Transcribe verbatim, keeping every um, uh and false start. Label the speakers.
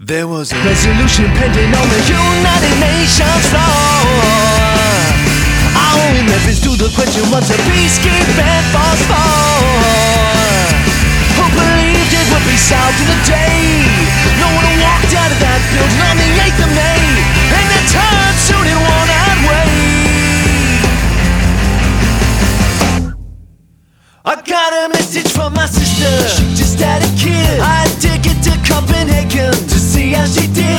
Speaker 1: There was a
Speaker 2: resolution pending on the United Nations floor. Our Memphis to the question, what's a peacekeeping force for? Who believed it would be solved in a day? No one walked out of that building on the eighth of May, and it turned soon in one-eyed way. I got a message from my sister, she just had a kid. I had a ticket to Copenhagen to see how she did.